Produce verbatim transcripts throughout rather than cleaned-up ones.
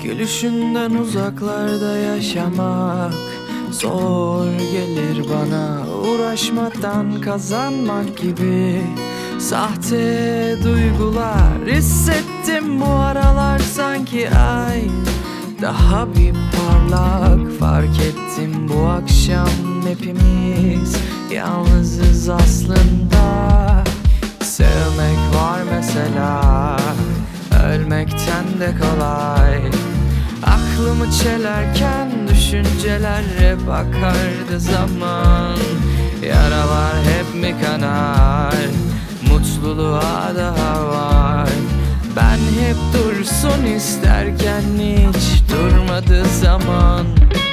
Gülüşünden uzaklarda yaşamak zor gelir bana. Uğraşmadan kazanmak gibi sahte duygular hissettim bu aralar. Sanki ay daha bir parlak, fark ettim bu akşam hepimiz yalnızız aslında. Sevmek var mesela, ölmekten de kolay. Aklımı çelerken düşünceler hep akardı zaman. Yaralar hep mi kanar, mutluluğa daha var. Ben hep dursun isterken hiç durmadı zaman.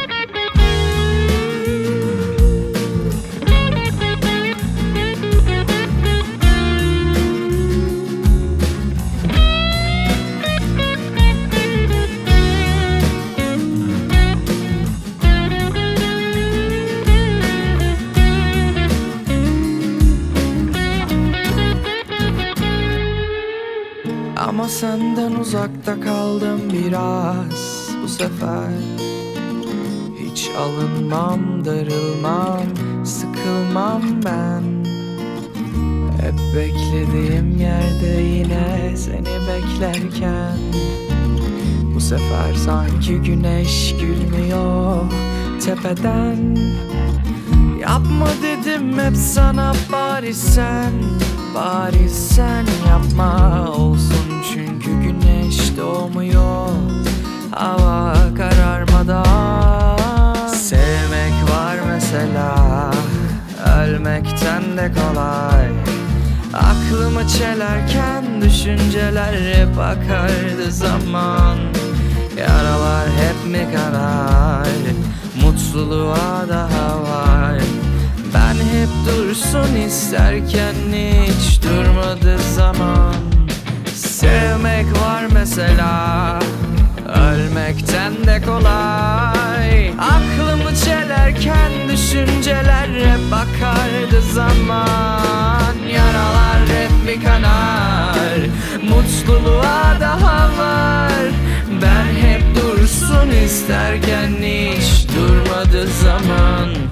Ama senden uzakta kaldım biraz bu sefer. Hiç alınmam, darılmam, sıkılmam ben. Hep beklediğim yerde yine seni beklerken, bu sefer sanki güneş gülmüyor tepeden. Yapma dedim hep sana, bari sen, bari sen yapma olsun. Çünkü güneş doğmuyor hava kararmadan. Sevmek var mesela, ölmekten de kolay. Aklımı çelerken düşünceler hep akardı zaman. Yaralar hep mi kanar, mutluluğa daha var. Ben hep dursun isterken hiç durmadı zaman. Sevmek var mesela, ölmekten de kolay. Aklımı çelerken düşünceler hep akardı zaman. Yaralar hep mi kanar, mutluluğa daha var. Ben hep dursun isterken hiç durmadı zaman.